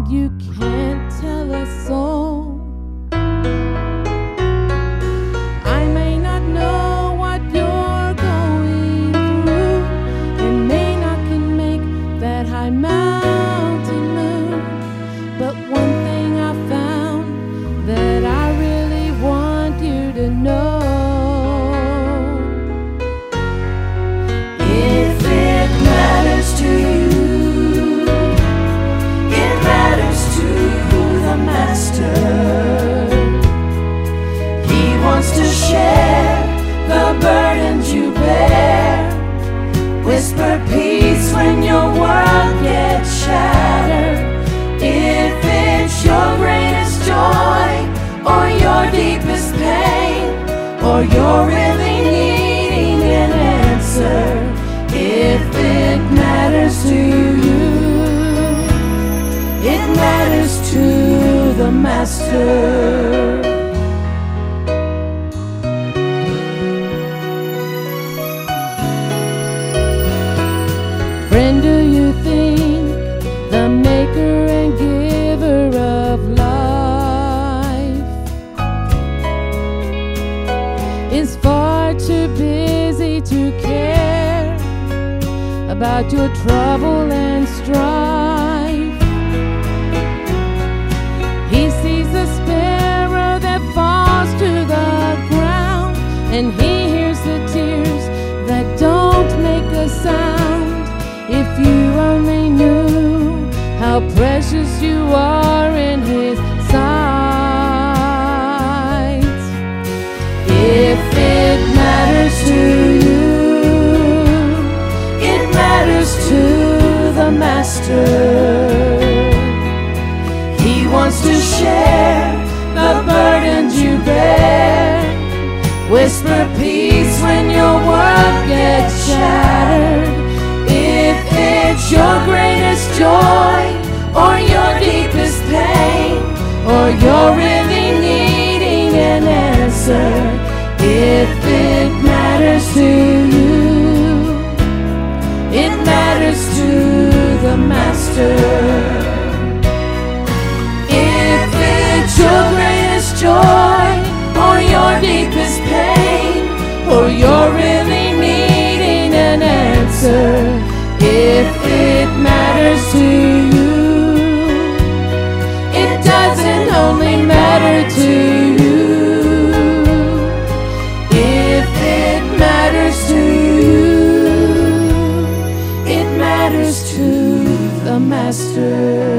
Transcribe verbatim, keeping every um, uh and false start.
and you can't tell a soul. I may not know what you're going through, and may not can make that high mountain move, but one thing I found that I really want you to know. If it matters to you, it matters to the Master. He wants to share the burdens you bear. Whisper peace when your world gets shattered. If it's your greatest joy or your deepest pain, or you're really needing an answer, if it matters to you, it matters to the Master. Friend, do you think the maker and giver of life is far too busy to care about your trouble and strife? He sees the sparrow that falls to the ground, and he hears the tears that don't make a sound. If you only knew how precious you are in his sight. If it matters to you, it matters to the Master. He wants to share the burdens you bear. Whisper peace when your world gets shattered. If it's your greatest joy or your deepest pain, or you're really needing an answer, if it matters to you, it matters to the Master. If it's your greatest joy or your deepest pain, or you're really needing an answer, if it matters to you, it doesn't only matter to you. If it matters to you, it matters to the Master.